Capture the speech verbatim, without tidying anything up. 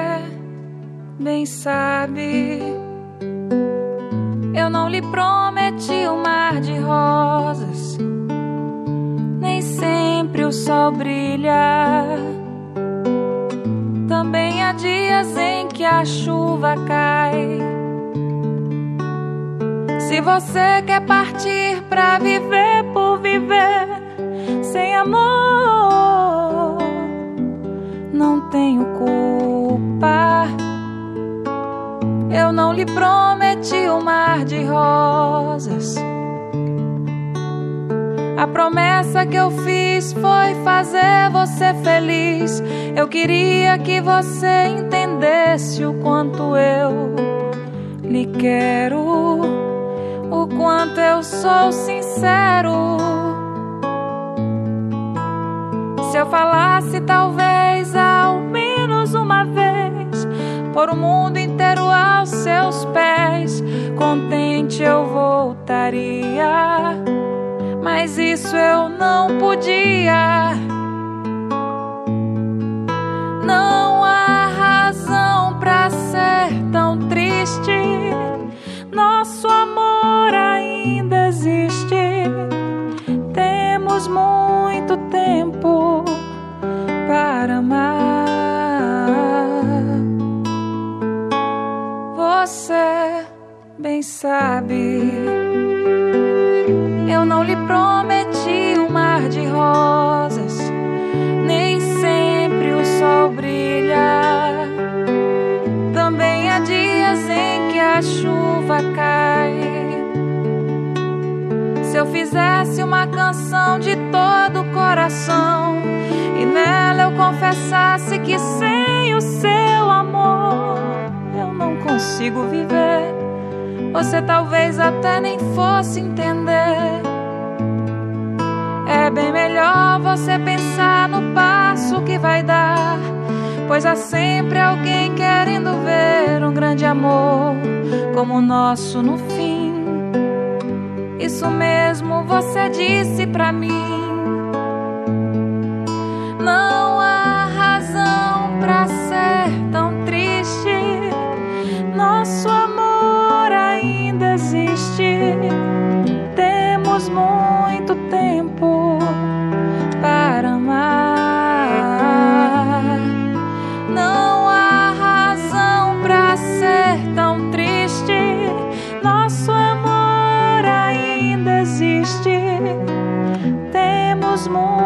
bem sabe, eu não lhe prometi um mar de rosas. Nem sempre o sol brilha. Também há dias em que a chuva cai. Se você quer partir pra viver por viver sem amor, não tenho culpa. Eu não lhe prometi um mar de rosas. A promessa que eu fiz foi fazer você feliz. Eu queria que você entendesse o quanto eu lhe quero, o quanto eu sou sincero. Se eu falasse talvez ao menos uma vez, por o mundo inteiro aos seus pés, contente eu voltaria. Mas isso eu não podia. Não há razão pra ser tão triste. Nosso amor ainda existe. Temos muito tempo para amar. Você bem sabe, eu não lhe prometi um mar de rosas. Nem sempre o sol brilha. Também há dias em que a chuva cai. Se eu fizesse uma canção de todo o coração e nela eu confessasse que sem o seu amor eu não consigo viver, você talvez até nem fosse entender. É bem melhor você pensar no passo que vai dar, pois há sempre alguém querendo ver um grande amor como o nosso no fim. Isso mesmo você disse pra mim. Não há razão pra ser tão triste. Nosso amor ainda existe. Temos muito tempo para amar. Não há razão pra ser tão triste. Nosso amor ainda existe. Temos muito